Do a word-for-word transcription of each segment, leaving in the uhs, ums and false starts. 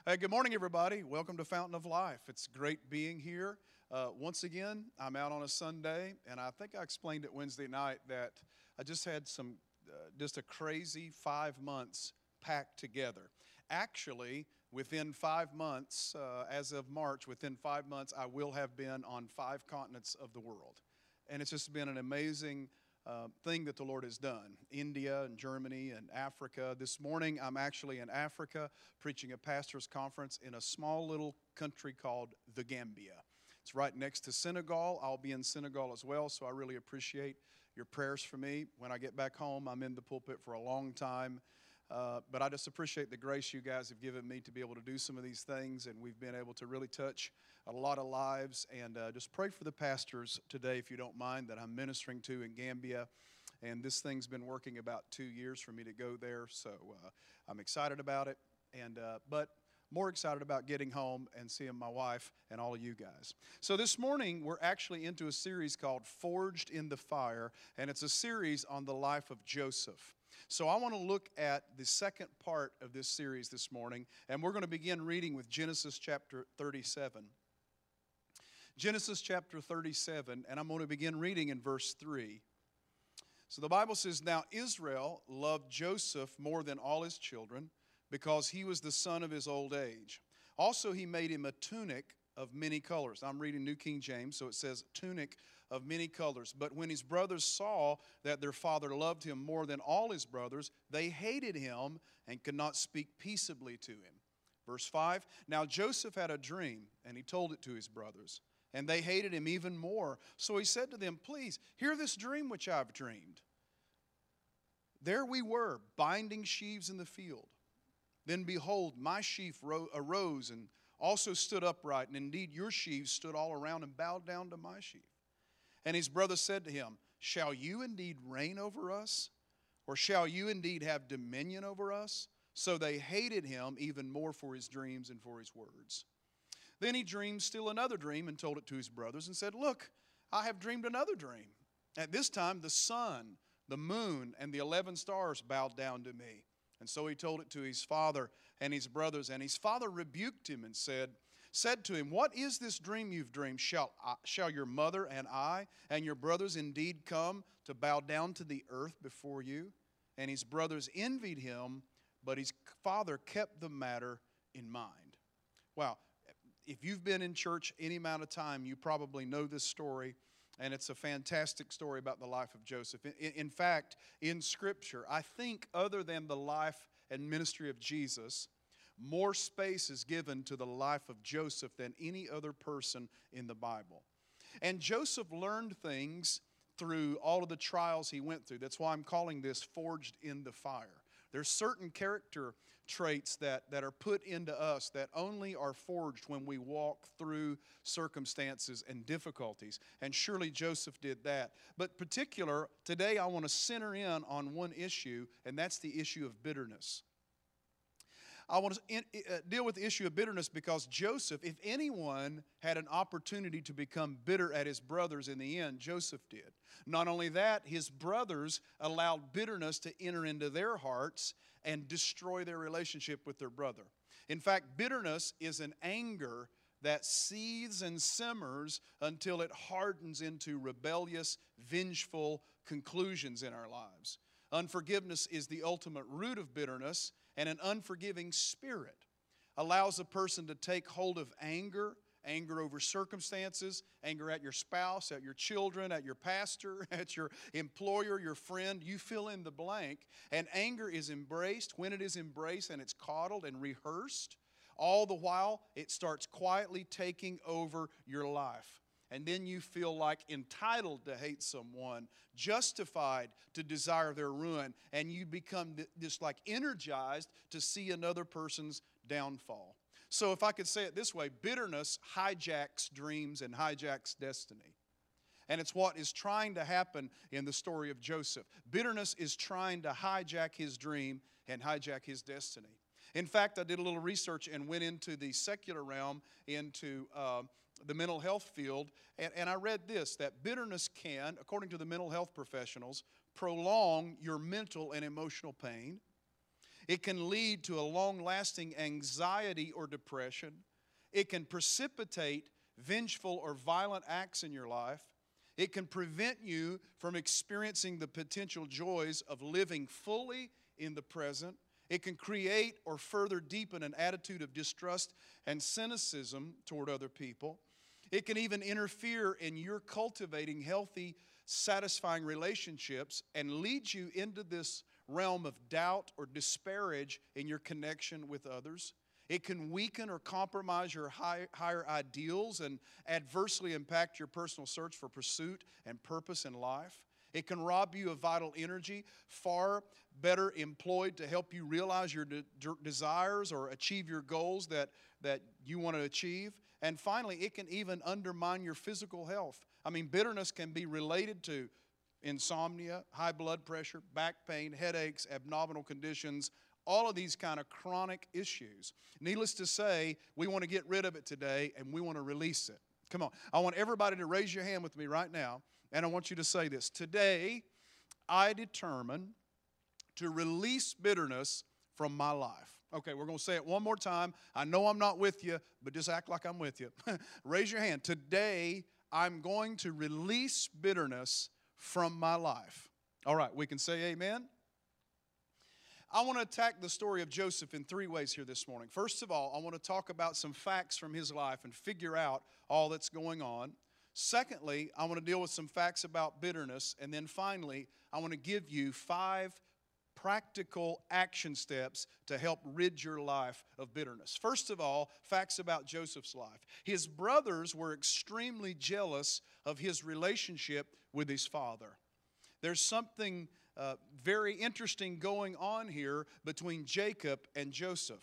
Hey, good morning, everybody. Welcome to Fountain of Life. It's great being here. Uh, once again, I'm out on a Sunday, and I think I explained it Wednesday night that I just had some, uh, just a crazy five months packed together. Actually, within five months, uh, as of March, within five months, I will have been on five continents of the world. And it's just been an amazing uh, thing that the Lord has done. India and Germany and Africa. This morning, I'm actually in Africa preaching a pastor's conference in a small little country called the Gambia. It's right next to Senegal. I'll be in Senegal as well, so I really appreciate your prayers for me. When I get back home, I'm in the pulpit for a long time. Uh, but I just appreciate the grace you guys have given me to be able to do some of these things, and we've been able to really touch a lot of lives. And uh, just pray for the pastors today, if you don't mind, that I'm ministering to in Gambia. And this thing's been working about two years for me to go there, so uh, I'm excited about it. And uh, but more excited about getting home and seeing my wife and all of you guys. So this morning, we're actually into a series called Forged in the Fire, and it's a series on the life of Joseph. So I want to look at the second part of this series this morning, and we're going to begin reading with Genesis chapter thirty-seven. Genesis chapter thirty-seven, and I'm going to begin reading in verse three. So the Bible says, "Now Israel loved Joseph more than all his children, because he was the son of his old age. Also he made him a tunic of many colors." I'm reading New King James, so it says tunic of many colors. "But when his brothers saw that their father loved him more than all his brothers, they hated him and could not speak peaceably to him." Verse five, "Now Joseph had a dream, and he told it to his brothers. And they hated him even more. So he said to them, 'Please, hear this dream which I've dreamed. There we were, binding sheaves in the field. Then behold, my sheaf ro- arose and also stood upright, and indeed your sheaves stood all around and bowed down to my sheaf.' And his brothers said to him, 'Shall you indeed reign over us? Or shall you indeed have dominion over us?' So they hated him even more for his dreams and for his words. Then he dreamed still another dream and told it to his brothers and said, 'Look, I have dreamed another dream. At this time the sun, the moon, and the eleven stars bowed down to me.' And so he told it to his father and his brothers. And his father rebuked him and said, said to him, 'What is this dream you've dreamed? Shall, I, shall your mother and I and your brothers indeed come to bow down to the earth before you?' And his brothers envied him, but his father kept the matter in mind." Wow. If you've been in church any amount of time, you probably know this story, and it's a fantastic story about the life of Joseph. In, in fact, in Scripture, I think other than the life and ministry of Jesus, more space is given to the life of Joseph than any other person in the Bible. And Joseph learned things through all of the trials he went through. That's why I'm calling this Forged in the Fire. There's certain character traits that, that are put into us that only are forged when we walk through circumstances and difficulties. And surely Joseph did that. But particular, today I want to center in on one issue, and that's the issue of bitterness. I want to in, uh, deal with the issue of bitterness because Joseph, if anyone had an opportunity to become bitter at his brothers in the end, Joseph did. Not only that, his brothers allowed bitterness to enter into their hearts and destroy their relationship with their brother. In fact, bitterness is an anger that seethes and simmers until it hardens into rebellious, vengeful conclusions in our lives. Unforgiveness is the ultimate root of bitterness, and an unforgiving spirit allows a person to take hold of anger, anger over circumstances, anger at your spouse, at your children, at your pastor, at your employer, your friend. You fill in the blank. And anger is embraced. When it is embraced and it's coddled and rehearsed, all the while it starts quietly taking over your life. And then you feel like entitled to hate someone, justified to desire their ruin, and you become just like energized to see another person's downfall. So if I could say it this way, bitterness hijacks dreams and hijacks destiny. And it's what is trying to happen in the story of Joseph. Bitterness is trying to hijack his dream and hijack his destiny. In fact, I did a little research and went into the secular realm, into uh, the mental health field, and, and I read this, that bitterness can, according to the mental health professionals, prolong your mental and emotional pain. It can lead to a long-lasting anxiety or depression. It can precipitate vengeful or violent acts in your life. It can prevent you from experiencing the potential joys of living fully in the present. It can create or further deepen an attitude of distrust and cynicism toward other people. It can even interfere in your cultivating healthy, satisfying relationships and lead you into this realm of doubt or disparage in your connection with others. It can weaken or compromise your high, higher ideals and adversely impact your personal search for pursuit and purpose in life. It can rob you of vital energy, far better employed to help you realize your de- desires or achieve your goals that, that you want to achieve. And finally, it can even undermine your physical health. I mean, bitterness can be related to insomnia, high blood pressure, back pain, headaches, abdominal conditions, all of these kind of chronic issues. Needless to say, we want to get rid of it today and we want to release it. Come on. I want everybody to raise your hand with me right now, and I want you to say this. Today, I determine to release bitterness from my life. Okay, we're going to say it one more time. I know I'm not with you, but just act like I'm with you. Raise your hand. Today, I'm going to release bitterness from my life. All right, we can say amen. I want to attack the story of Joseph in three ways here this morning. First of all, I want to talk about some facts from his life and figure out all that's going on. Secondly, I want to deal with some facts about bitterness. And then finally, I want to give you five practical action steps to help rid your life of bitterness. First of all, facts about Joseph's life. His brothers were extremely jealous of his relationship with his father. There's something uh, very interesting going on here between Jacob and Joseph.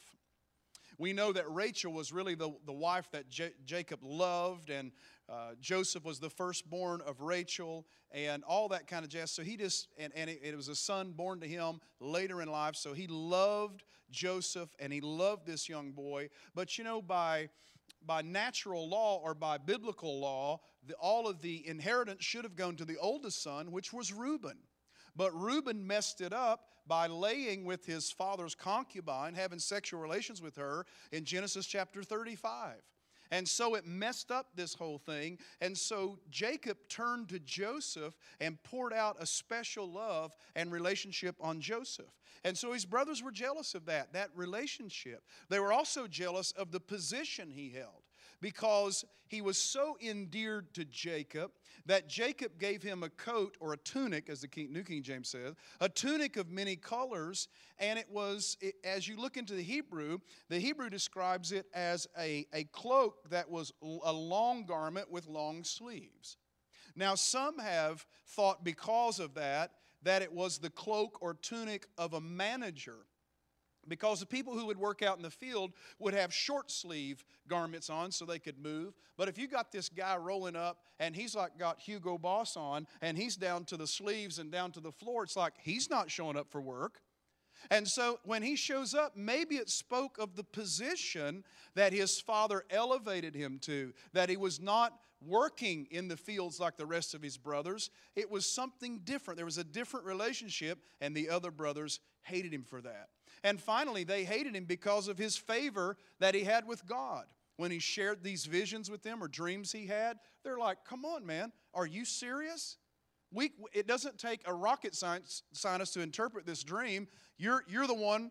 We know that Rachel was really the, the wife that J- Jacob loved, and uh, Joseph was the firstborn of Rachel, and all that kind of jazz. So he just, and, and it, it was a son born to him later in life, so he loved Joseph, and he loved this young boy. But you know, by, by natural law or by biblical law, the, all of the inheritance should have gone to the oldest son, which was Reuben. But Reuben messed it up by laying with his father's concubine, having sexual relations with her in Genesis chapter thirty-five. And so it messed up this whole thing. And so Jacob turned to Joseph and poured out a special love and relationship on Joseph. And so his brothers were jealous of that, that relationship. They were also jealous of the position he held, because he was so endeared to Jacob that Jacob gave him a coat, or a tunic, as the King, New King James says, a tunic of many colors. And it was, it, as you look into the Hebrew, the Hebrew describes it as a, a cloak that was a long garment with long sleeves. Now, some have thought because of that, that it was the cloak or tunic of a manager, because the people who would work out in the field would have short sleeve garments on so they could move. But if you got this guy rolling up and he's like got Hugo Boss on and he's down to the sleeves and down to the floor, it's like he's not showing up for work. And so when he shows up, maybe it spoke of the position that his father elevated him to, that he was not working in the fields like the rest of his brothers. It was something different. There was a different relationship, and the other brothers hated him for that. And finally, they hated him because of his favor that he had with God. When he shared these visions with them or dreams he had, they're like, come on, man, are you serious? We, it doesn't take a rocket science, scientist to interpret this dream. You're, you're the one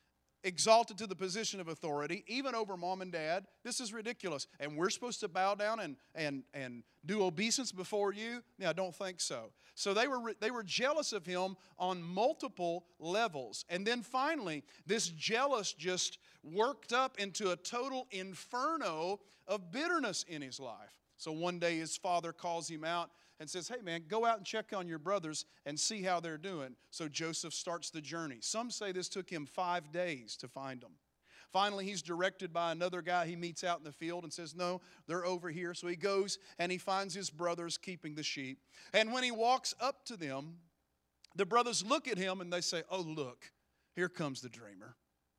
exalted to the position of authority, even over mom and dad. This is ridiculous. And we're supposed to bow down and, and, and do obeisance before you? Yeah, I don't think so. So they were, they were jealous of him on multiple levels. And then finally, this jealous just worked up into a total inferno of bitterness in his life. So one day his father calls him out and says, hey man, go out and check on your brothers and see how they're doing. So Joseph starts the journey. Some say this took him five days to find them. Finally, he's directed by another guy he meets out in the field and says, no, they're over here. So he goes and he finds his brothers keeping the sheep. And when he walks up to them, the brothers look at him and they say, oh, look, here comes the dreamer.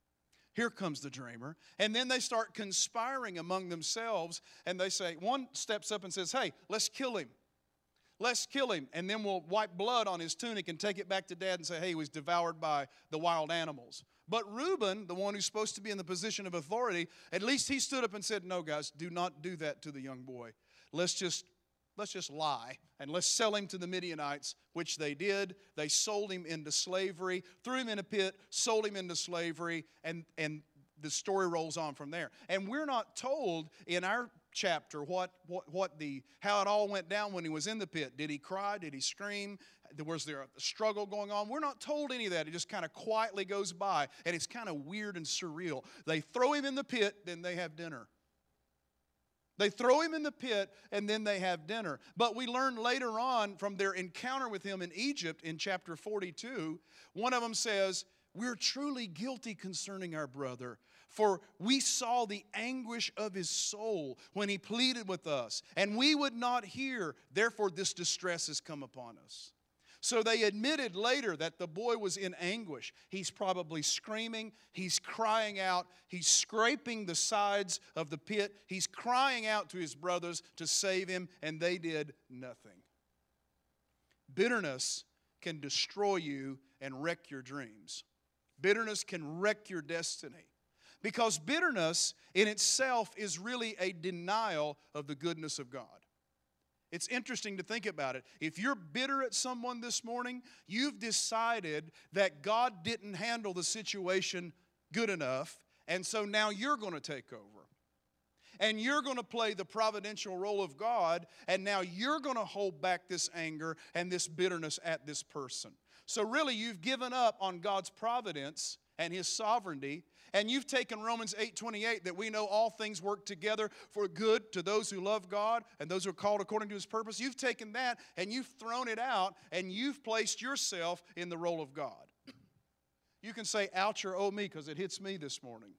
Here comes the dreamer. And then they start conspiring among themselves, and they say, one steps up and says, hey, let's kill him. Let's kill him, and then we'll wipe blood on his tunic and take it back to dad and say, hey, he was devoured by the wild animals. But Reuben, the one who's supposed to be in the position of authority, at least he stood up and said, no, guys, do not do that to the young boy. Let's just, let's just lie, and let's sell him to the Midianites, which they did. They sold him into slavery, threw him in a pit, sold him into slavery, and, and the story rolls on from there. And we're not told in our chapter what, what, what the, how it all went down when he was in the pit. Did he cry? Did he scream? Was there a struggle going on? We're not told any of that. It just kind of quietly goes by, and it's kind of weird and surreal. They throw him in the pit, then they have dinner. They throw him in the pit, and then they have dinner. But we learn later on from their encounter with him in Egypt in chapter forty-two, one of them says, we're truly guilty concerning our brother, for we saw the anguish of his soul when he pleaded with us, and we would not hear. Therefore, this distress has come upon us. So they admitted later that the boy was in anguish. He's probably screaming. He's crying out. He's scraping the sides of the pit. He's crying out to his brothers to save him, and they did nothing. Bitterness can destroy you and wreck your dreams. Bitterness can wreck your destiny. Because bitterness in itself is really a denial of the goodness of God. It's interesting to think about it. If you're bitter at someone this morning, you've decided that God didn't handle the situation good enough, and so now you're going to take over. And you're going to play the providential role of God, and now you're going to hold back this anger and this bitterness at this person. So really, you've given up on God's providence and His sovereignty, and you've taken Romans eight twenty-eight, that we know all things work together for good to those who love God and those who are called according to His purpose. You've taken that and you've thrown it out, and you've placed yourself in the role of God. You can say, ouch, or oh me, because it hits me this morning.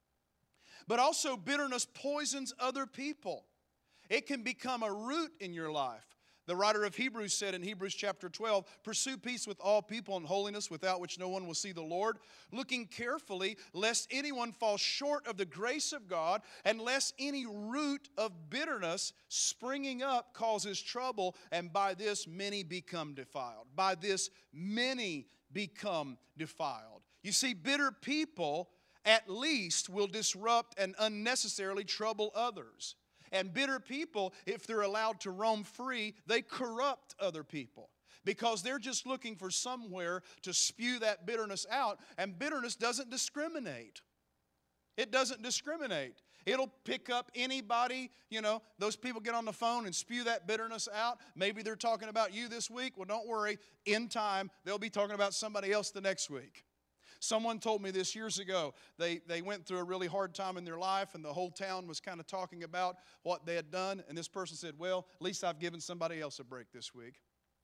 But also, bitterness poisons other people. It can become a root in your life. The writer of Hebrews said in Hebrews chapter twelve, pursue peace with all people and holiness, without which no one will see the Lord, looking carefully lest anyone fall short of the grace of God, and lest any root of bitterness springing up causes trouble, and by this many become defiled. By this many become defiled. You see, bitter people at least will disrupt and unnecessarily trouble others. And bitter people, if they're allowed to roam free, they corrupt other people, because they're just looking for somewhere to spew that bitterness out. And bitterness doesn't discriminate. It doesn't discriminate. It'll pick up anybody. You know, those people get on the phone and spew that bitterness out. Maybe they're talking about you this week. Well, don't worry. In time, they'll be talking about somebody else the next week. Someone told me this years ago. They, they went through a really hard time in their life, and the whole town was kind of talking about what they had done. And this person said, well, at least I've given somebody else a break this week.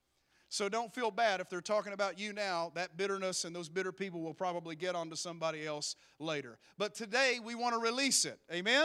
So don't feel bad if they're talking about you now. That bitterness and those bitter people will probably get onto somebody else later. But today, we want to release it. Amen?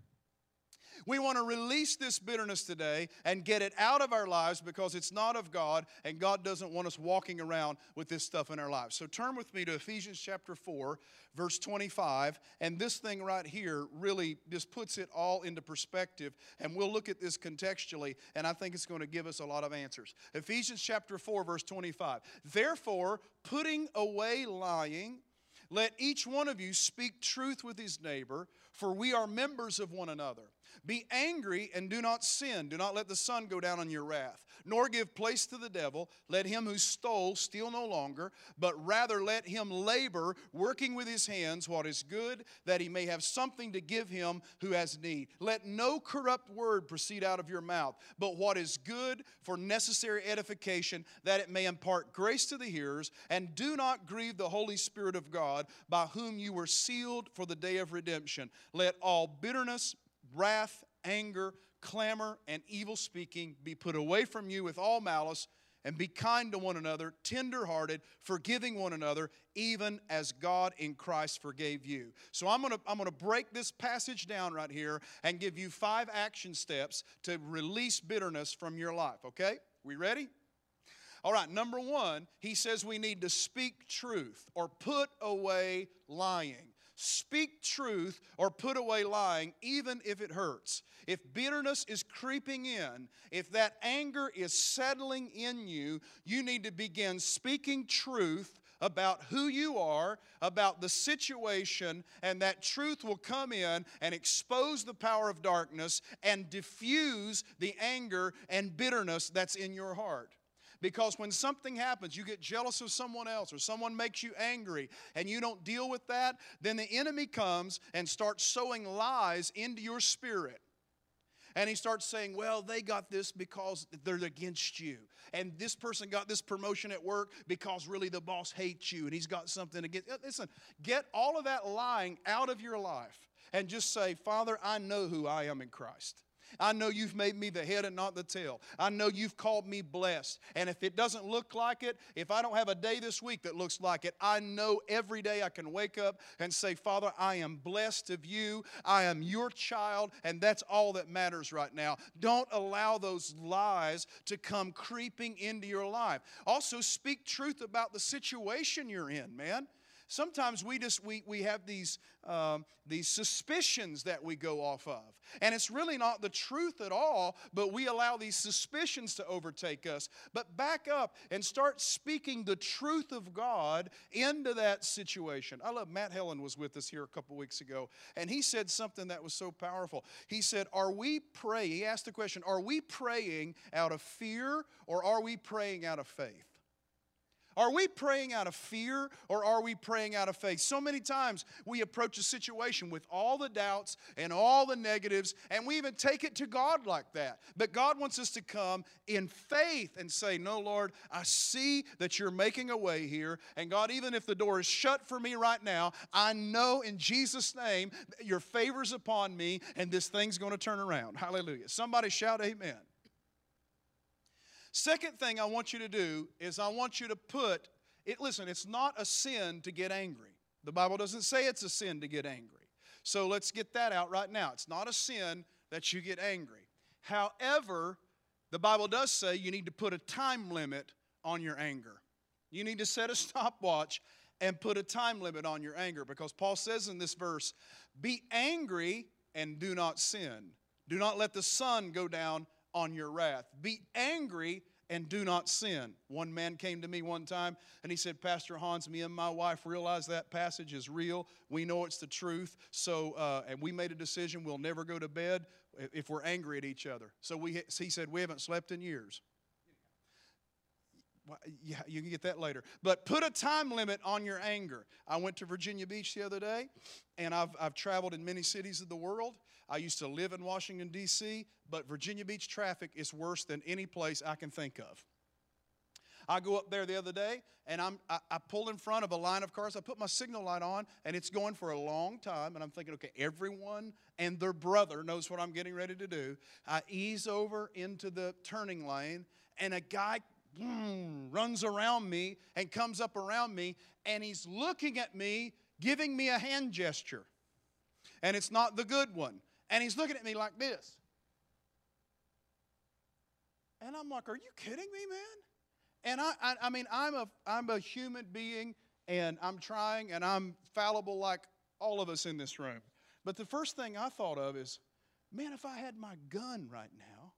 We want to release this bitterness today and get it out of our lives, because it's not of God, and God doesn't want us walking around with this stuff in our lives. So turn with me to Ephesians chapter four, verse twenty-five, and this thing right here really just puts it all into perspective, and we'll look at this contextually, and I think it's going to give us a lot of answers. Ephesians chapter four, verse twenty-five, therefore, putting away lying, let each one of you speak truth with his neighbor, for we are members of one another. Be angry and do not sin. Do not let the sun go down on your wrath, nor give place to the devil. Let him who stole steal no longer, but rather let him labor, working with his hands what is good, that he may have something to give him who has need. Let no corrupt word proceed out of your mouth, but what is good for necessary edification, that it may impart grace to the hearers. And do not grieve the Holy Spirit of God, by whom you were sealed for the day of redemption. Let all bitterness, wrath, anger, clamor, and evil speaking be put away from you with all malice, and be kind to one another, tender-hearted, forgiving one another, even as God in Christ forgave you. So I'm going to I'm going to break this passage down right here and give you five action steps to release bitterness from your life, okay? We ready? All right, number one, he says we need to speak truth or put away lying. Speak truth or put away lying, even if it hurts. If bitterness is creeping in, if that anger is settling in you, you need to begin speaking truth about who you are, about the situation, and that truth will come in and expose the power of darkness and diffuse the anger and bitterness that's in your heart. Because when something happens, you get jealous of someone else or someone makes you angry and you don't deal with that, then the enemy comes and starts sowing lies into your spirit. And he starts saying, well, they got this because they're against you. And this person got this promotion at work because really the boss hates you and he's got something against. Listen, get all of that lying out of your life and just say, Father, I know who I am in Christ. I know you've made me the head and not the tail. I know you've called me blessed. And if it doesn't look like it, if I don't have a day this week that looks like it, I know every day I can wake up and say, Father, I am blessed of you. I am your child, and that's all that matters right now. Don't allow those lies to come creeping into your life. Also, speak truth about the situation you're in, man. Sometimes we just we we have these um, these suspicions that we go off of, and it's really not the truth at all. But we allow these suspicions to overtake us. But back up and start speaking the truth of God into that situation. I love Matt Helen was with us here a couple weeks ago, and he said something that was so powerful. He said, "Are we praying?" He asked the question, "Are we praying out of fear or are we praying out of faith?" Are we praying out of fear or are we praying out of faith? So many times we approach a situation with all the doubts and all the negatives, and we even take it to God like that. But God wants us to come in faith and say, no, Lord, I see that you're making a way here. And God, even if the door is shut for me right now, I know in Jesus' name that your favor's upon me and this thing's going to turn around. Hallelujah. Somebody shout amen. Second thing I want you to do is I want you to put, it. listen, it's not a sin to get angry. The Bible doesn't say it's a sin to get angry. So let's get that out right now. It's not a sin that you get angry. However, the Bible does say you need to put a time limit on your anger. You need to set a stopwatch and put a time limit on your anger, because Paul says in this verse, be angry and do not sin. Do not let the sun go down on your wrath. Be angry and do not sin. One man came to me one time and he said, Pastor Hans, me and my wife realize that passage is real. We know it's the truth. So, uh, and we made a decision we'll never go to bed if we're angry at each other. So we, he said, we haven't slept in years. Well, yeah, you can get that later. But put a time limit on your anger. I went to Virginia Beach the other day, and I've, I've traveled in many cities of the world. I used to live in Washington, D C, but Virginia Beach traffic is worse than any place I can think of. I go up there the other day, and I'm, I, I pull in front of a line of cars. I put my signal light on, and it's going for a long time, and I'm thinking, okay, everyone and their brother knows what I'm getting ready to do. I ease over into the turning lane, and a guy boom, runs around me and comes up around me, and he's looking at me, giving me a hand gesture. And it's not the good one. And he's looking at me like this. And I'm like, are you kidding me, man? And I, I, I mean, I'm a, I'm a human being, and I'm trying, and I'm fallible like all of us in this room. But the first thing I thought of is, man, if I had my gun right now,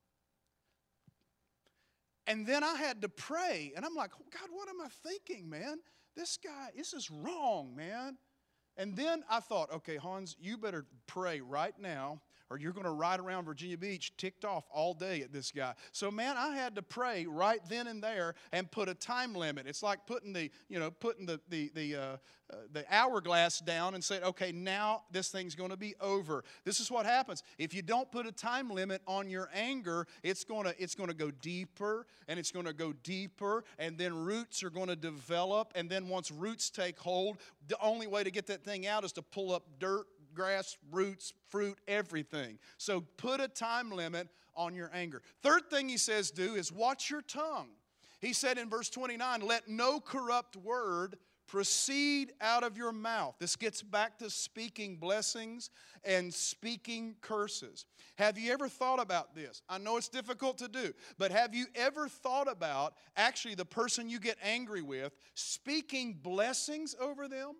and then I had to pray, and I'm like, oh, God, what am I thinking, man? This guy, this is wrong, man. And then I thought, okay, Hans, you better pray right now, or you're going to ride around Virginia Beach ticked off all day at this guy. So, man, I had to pray right then and there and put a time limit. It's like putting the, you know, putting the the the uh, uh, the hourglass down and saying, okay, now this thing's going to be over. This is what happens if you don't put a time limit on your anger. It's going to it's going to go deeper and it's going to go deeper, and then roots are going to develop. And then once roots take hold, the only way to get that thing out is to pull up dirt, grass, roots, fruit, everything. So put a time limit on your anger. Third thing he says do is watch your tongue. He said in verse twenty-nine, let no corrupt word proceed out of your mouth. This gets back to speaking blessings and speaking curses. Have you ever thought about this? I know it's difficult to do, but have you ever thought about actually the person you get angry with, speaking blessings over them?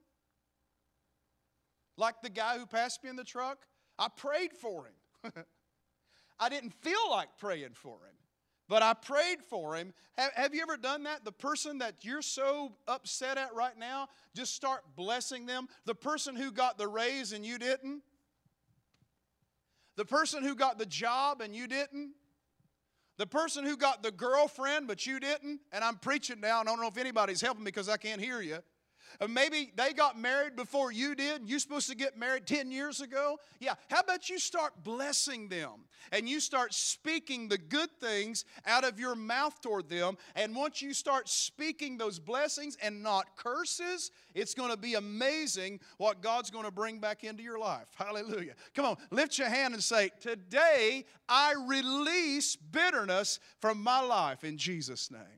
Like the guy who passed me in the truck, I prayed for him. I didn't feel like praying for him. but I prayed for him. Have, have you ever done that? The person that you're so upset at right now, just start blessing them. The person who got the raise and you didn't. The person who got the job and you didn't. The person who got the girlfriend but you didn't. And I'm preaching now, and I don't know if anybody's helping because I can't hear you. Or maybe they got married before you did. You're supposed to get married ten years ago. Yeah, how about you start blessing them? And you start speaking the good things out of your mouth toward them. And once you start speaking those blessings and not curses, it's going to be amazing what God's going to bring back into your life. Hallelujah. Come on, lift your hand and say, today I release bitterness from my life in Jesus' name.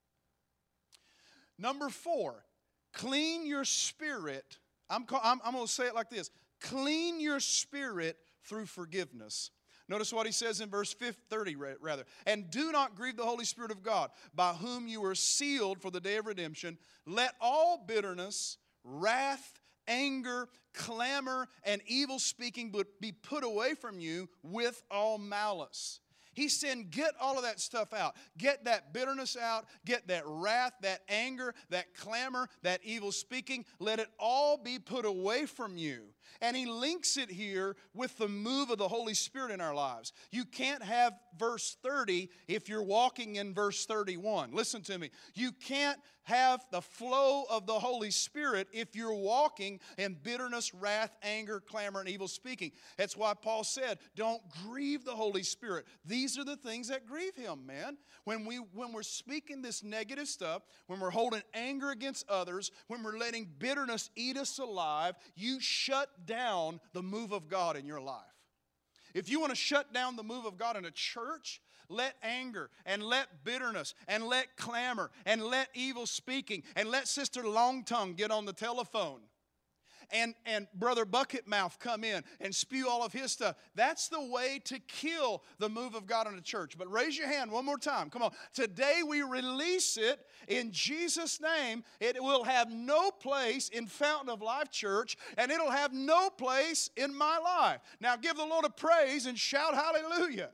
Number four. Clean your spirit. I'm, I'm, I'm going to say it like this. Clean your spirit through forgiveness. Notice what he says in verse thirty, rather. And do not grieve the Holy Spirit of God, by whom you are sealed for the day of redemption. Let all bitterness, wrath, anger, clamor, and evil speaking be put away from you with all malice. He's saying, get all of that stuff out. Get that bitterness out. Get that wrath, that anger, that clamor, that evil speaking. Let it all be put away from you. And he links it here with the move of the Holy Spirit in our lives. You can't have verse thirty if you're walking in verse thirty-one. Listen to me. You can't have the flow of the Holy Spirit if you're walking in bitterness, wrath, anger, clamor, and evil speaking. That's why Paul said, don't grieve the Holy Spirit. These are the things that grieve him, man. When, we, when we're speaking this negative stuff, when we're holding anger against others, when we're letting bitterness eat us alive, you shut down the move of God in your life. If you want to shut down the move of God in a church, let anger and let bitterness and let clamor and let evil speaking and let Sister Long Tongue get on the telephone and, and Brother Bucket Mouth come in and spew all of his stuff. That's the way to kill the move of God in a church. But raise your hand one more time. Come on. Today we release it in Jesus' name. It will have no place in Fountain of Life Church, and it'll have no place in my life. Now give the Lord a praise and shout hallelujah.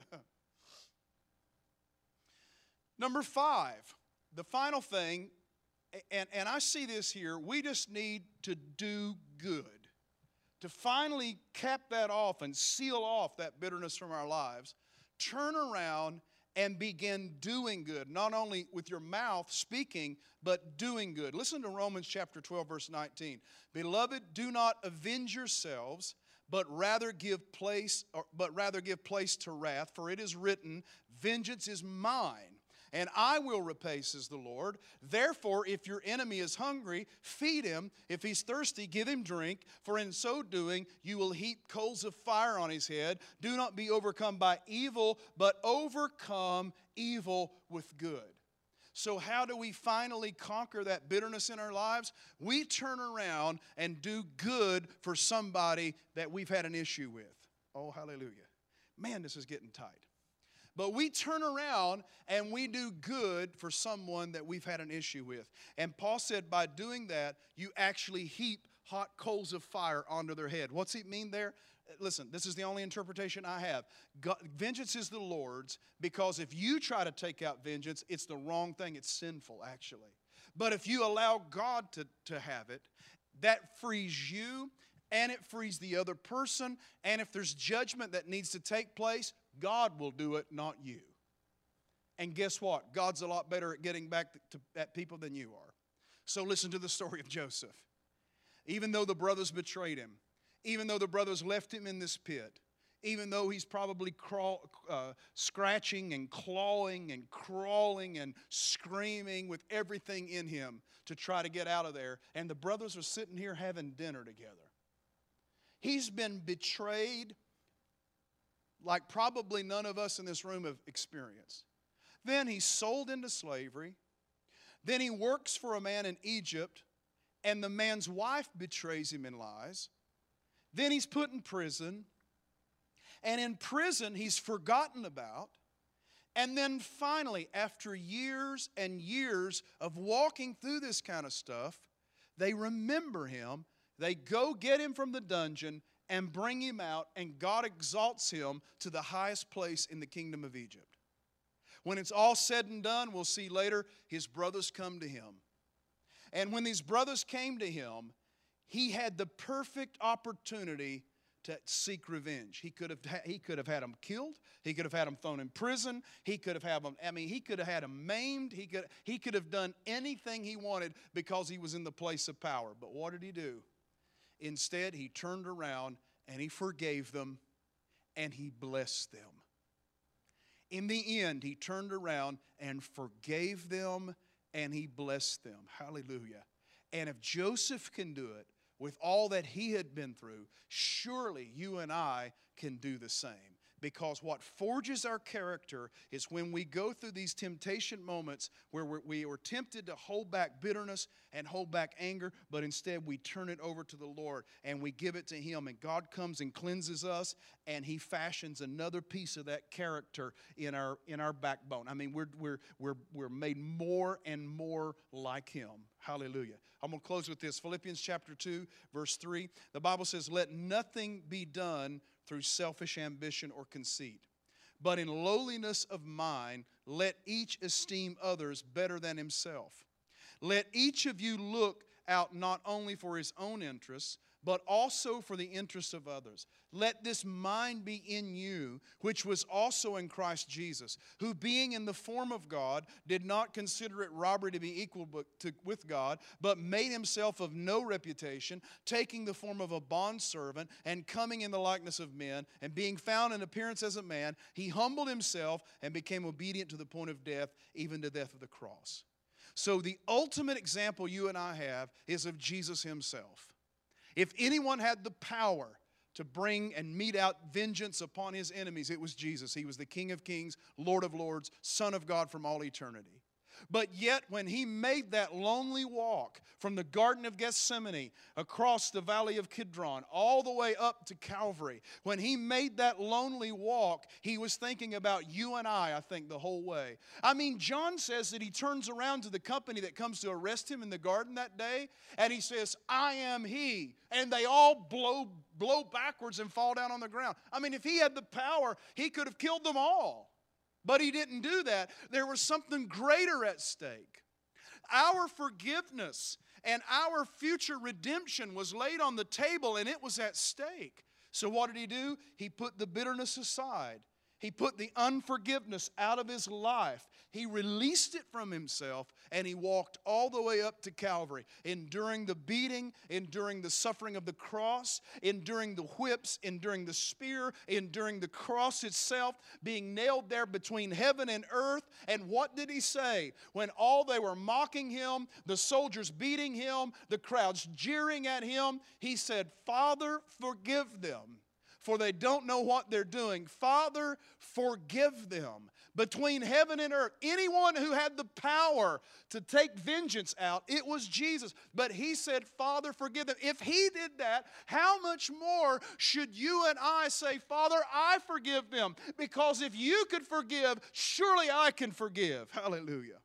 Number five, the final thing, and, and I see this here, we just need to do good. To finally cap that off and seal off that bitterness from our lives, turn around and begin doing good. Not only with your mouth speaking, but doing good. Listen to Romans chapter twelve, verse nineteen. Beloved, do not avenge yourselves, but rather give place, or, but rather give place to wrath, for it is written, vengeance is mine, and I will repay, says the Lord. Therefore, if your enemy is hungry, feed him. If he's thirsty, give him drink. For in so doing, you will heap coals of fire on his head. Do not be overcome by evil, but overcome evil with good. So how do we finally conquer that bitterness in our lives? We turn around and do good for somebody that we've had an issue with. Oh, hallelujah. Man, this is getting tight. But we turn around and we do good for someone that we've had an issue with. And Paul said by doing that, you actually heap hot coals of fire onto their head. What's it mean there? Listen, this is the only interpretation I have. God, vengeance is the Lord's, because if you try to take out vengeance, it's the wrong thing. It's sinful, actually. But if you allow God to, to have it, that frees you and it frees the other person. And if there's judgment that needs to take place, God will do it, not you. And guess what? God's a lot better at getting back to, at people than you are. So listen to the story of Joseph. Even though the brothers betrayed him, even though the brothers left him in this pit, even though he's probably crawl, uh, scratching and clawing and crawling and screaming with everything in him to try to get out of there, and the brothers are sitting here having dinner together. He's been betrayed like probably none of us in this room have experienced. Then he's sold into slavery. Then he works for a man in Egypt, and the man's wife betrays him and lies. Then he's put in prison. And in prison, he's forgotten about. And then finally, after years and years of walking through this kind of stuff, they remember him. They go get him from the dungeon and bring him out, and God exalts him to the highest place in the kingdom of Egypt. When it's all said and done, we'll see later, his brothers come to him. And when these brothers came to him, he had the perfect opportunity to seek revenge. He could have he could have had them killed. He could have had them thrown in prison. He could have had them, I mean, he could have had them maimed. He could, he could have done anything he wanted because he was in the place of power. But what did he do? Instead, he turned around and he forgave them and he blessed them. In the end, he turned around and forgave them and he blessed them. Hallelujah. And if Joseph can do it with all that he had been through, surely you and I can do the same. Because what forges our character is when we go through these temptation moments where we're, we are tempted to hold back bitterness and hold back anger, but instead we turn it over to the Lord and we give it to Him. And God comes and cleanses us, and He fashions another piece of that character in our in our backbone. I mean, we're we're we're we're made more and more like Him. Hallelujah. I'm going to close with this. Philippians chapter two, verse three. The Bible says, "Let nothing be done through selfish ambition or conceit, but in lowliness of mind, let each esteem others better than himself. Let each of you look out not only for his own interests, but also for the interests of others. Let this mind be in you, which was also in Christ Jesus, who being in the form of God, did not consider it robbery to be equal with God, but made himself of no reputation, taking the form of a bondservant, and coming in the likeness of men, and being found in appearance as a man, he humbled himself and became obedient to the point of death, even to death of the cross." So the ultimate example you and I have is of Jesus himself. If anyone had the power to bring and mete out vengeance upon his enemies, it was Jesus. He was the King of Kings, Lord of Lords, Son of God from all eternity. But yet when he made that lonely walk from the Garden of Gethsemane across the Valley of Kidron all the way up to Calvary, when he made that lonely walk, he was thinking about you and I, I think, the whole way. I mean, John says that he turns around to the company that comes to arrest him in the garden that day, and he says, "I am he." And they all blow, blow backwards and fall down on the ground. I mean, if he had the power, he could have killed them all. But he didn't do that. There was something greater at stake. Our forgiveness and our future redemption was laid on the table, and it was at stake. So what did he do? He put the bitterness aside. He put the unforgiveness out of his life. He released it from himself, and he walked all the way up to Calvary, enduring the beating, enduring the suffering of the cross, enduring the whips, enduring the spear, enduring the cross itself, being nailed there between heaven and earth. And what did he say? When all they were mocking him, the soldiers beating him, the crowds jeering at him, he said, "Father, forgive them, for they don't know what they're doing." Father, forgive them. Between heaven and earth, anyone who had the power to take vengeance out, it was Jesus. But he said, "Father, forgive them." If he did that, how much more should you and I say, "Father, I forgive them"? Because if you could forgive, surely I can forgive. Hallelujah.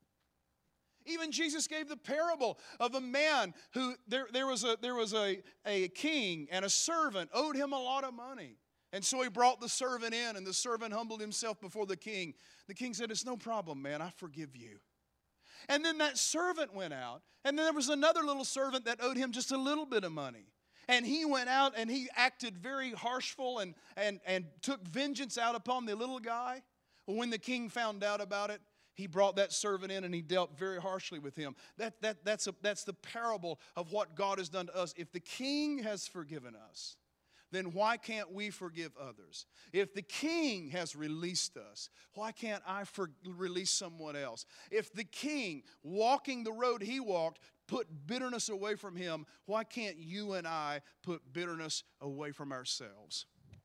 Even Jesus gave the parable of a man who, there, there was, a, there was a, a king and a servant owed him a lot of money. And so he brought the servant in, and the servant humbled himself before the king. The king said, "It's no problem, man, I forgive you." And then that servant went out, and then there was another little servant that owed him just a little bit of money. And he went out and he acted very harshful and, and, and took vengeance out upon the little guy. Well, when the king found out about it, he brought that servant in and he dealt very harshly with him. That, that, that's, a, that's the parable of what God has done to us. If the king has forgiven us, then why can't we forgive others? If the king has released us, why can't I for, release someone else? If the king, walking the road he walked, put bitterness away from him, why can't you and I put bitterness away from ourselves?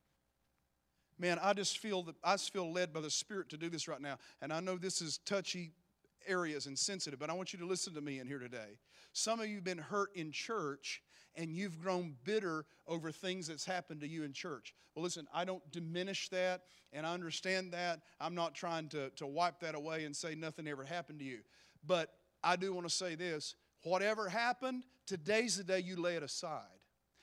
Man, I just feel that I just feel led by the Spirit to do this right now. And I know this is touchy areas and sensitive, but I want you to listen to me in here today. Some of you have been hurt in church, and you've grown bitter over things that's happened to you in church. Well, listen, I don't diminish that, and I understand that. I'm not trying to, to wipe that away and say nothing ever happened to you. But I do want to say this. Whatever happened, today's the day you lay it aside.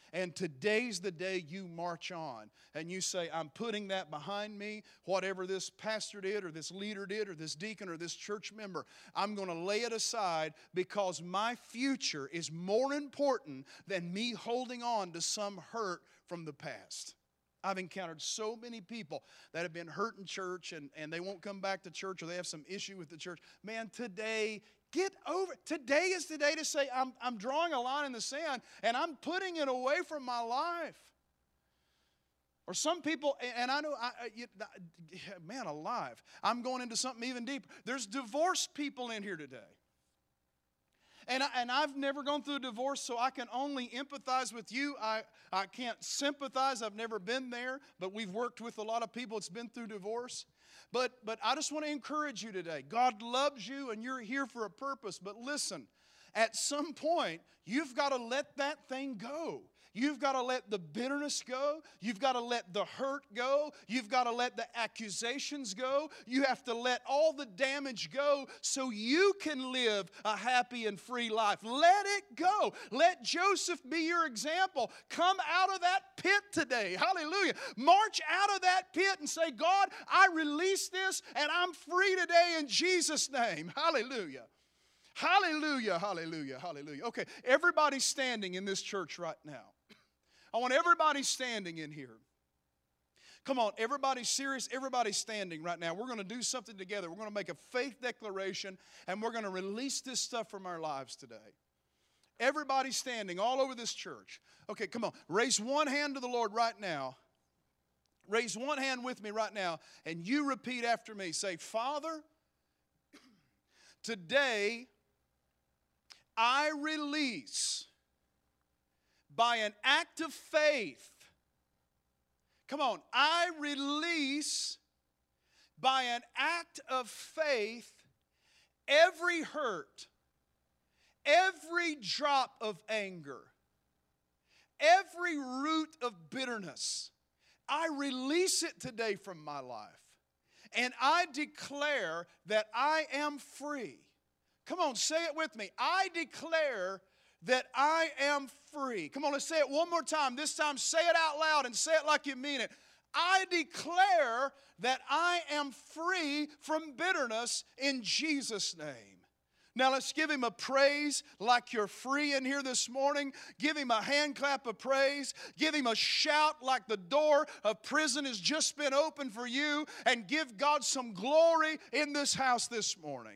And today's the day you march on and you say, I'm putting that behind me. Whatever this pastor did or this leader did or this deacon or this church member, I'm going to lay it aside because my future is more important than me holding on to some hurt from the past. I've encountered so many people that have been hurt in church and, and they won't come back to church or they have some issue with the church. Man, today, get over it. Today is the day to say, I'm, I'm drawing a line in the sand and I'm putting it away from my life. Or some people, and I know, I, you, man alive, I'm going into something even deeper. There's divorced people in here today. And, I, and I've never gone through a divorce, so I can only empathize with you. I, I can't sympathize. I've never been there, but we've worked with a lot of people that's been through divorce. But, but I just want to encourage you today. God loves you, and you're here for a purpose. But listen, at some point, you've got to let that thing go. You've got to let the bitterness go. You've got to let the hurt go. You've got to let the accusations go. You have to let all the damage go so you can live a happy and free life. Let it go. Let Joseph be your example. Come out of that pit today. Hallelujah. March out of that pit and say, God, I release this and I'm free today in Jesus' name. Hallelujah. Hallelujah, hallelujah, hallelujah. Okay, everybody's standing in this church right now. I want everybody standing in here. Come on, everybody's serious. Everybody's standing right now. We're going to do something together. We're going to make a faith declaration, and we're going to release this stuff from our lives today. Everybody's standing all over this church. Okay, come on. Raise one hand to the Lord right now. Raise one hand with me right now, and you repeat after me. Say, Father, today I release by an act of faith. Come on, I release by an act of faith every hurt, every drop of anger, every root of bitterness. I release it today from my life. And I declare that I am free. Come on, say it with me. I declare that I am free. Come on, let's say it one more time. This time, say it out loud and say it like you mean it. I declare that I am free from bitterness in Jesus' name. Now let's give Him a praise like you're free in here this morning. Give Him a hand clap of praise. Give Him a shout like the door of prison has just been opened for you. And give God some glory in this house this morning.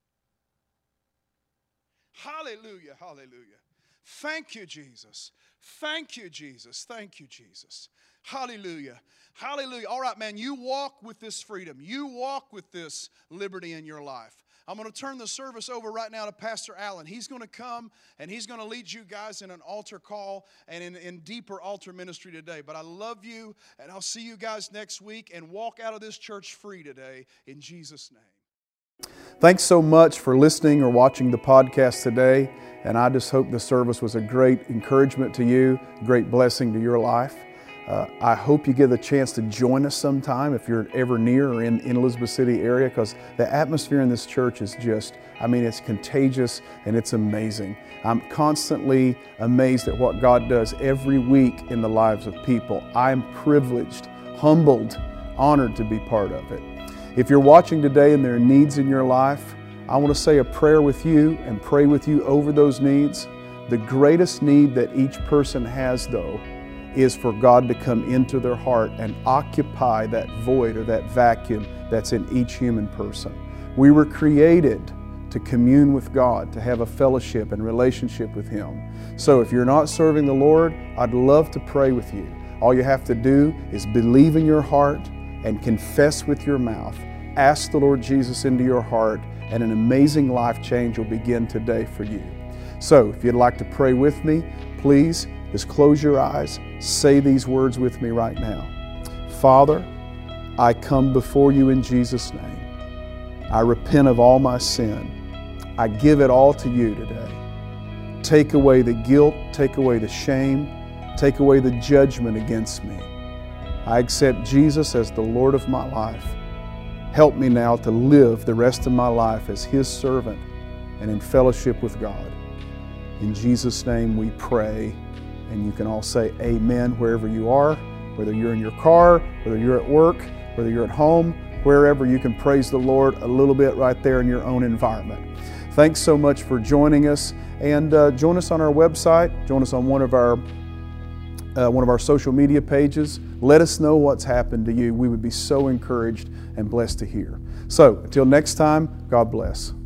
Hallelujah, hallelujah. Thank you, Jesus. Thank you, Jesus. Thank you, Jesus. Hallelujah. Hallelujah. All right, man, you walk with this freedom. You walk with this liberty in your life. I'm going to turn the service over right now to Pastor Allen. He's going to come and he's going to lead you guys in an altar call and in, in deeper altar ministry today. But I love you, and I'll see you guys next week, and walk out of this church free today in Jesus' name. Thanks so much for listening or watching the podcast today, and I just hope the service was a great encouragement to you, great blessing to your life. Uh, I hope you get the chance to join us sometime if you're ever near or in, in Elizabeth City area, because the atmosphere in this church is just, I mean, it's contagious and it's amazing. I'm constantly amazed at what God does every week in the lives of people. I'm privileged, humbled, honored to be part of it. If you're watching today and there are needs in your life, I want to say a prayer with you and pray with you over those needs. The greatest need that each person has, though, is for God to come into their heart and occupy that void or that vacuum that's in each human person. We were created to commune with God, to have a fellowship and relationship with Him. So if you're not serving the Lord, I'd love to pray with you. All you have to do is believe in your heart and confess with your mouth. Ask the Lord Jesus into your heart, and an amazing life change will begin today for you. So if you'd like to pray with me, please just close your eyes. Say these words with me right now. Father, I come before you in Jesus' name. I repent of all my sin. I give it all to you today. Take away the guilt, take away the shame, take away the judgment against me. I accept Jesus as the Lord of my life. Help me now to live the rest of my life as His servant and in fellowship with God. In Jesus' name we pray and you can all say amen wherever you are, whether you're in your car, whether you're at work, whether you're at home, wherever you can praise the Lord a little bit right there in your own environment. Thanks so much for joining us, and uh, join us on our website, join us on one of our uh, one of our social media pages. Let us know what's happened to you. We would be so encouraged and blessed to hear. So until next time, God bless.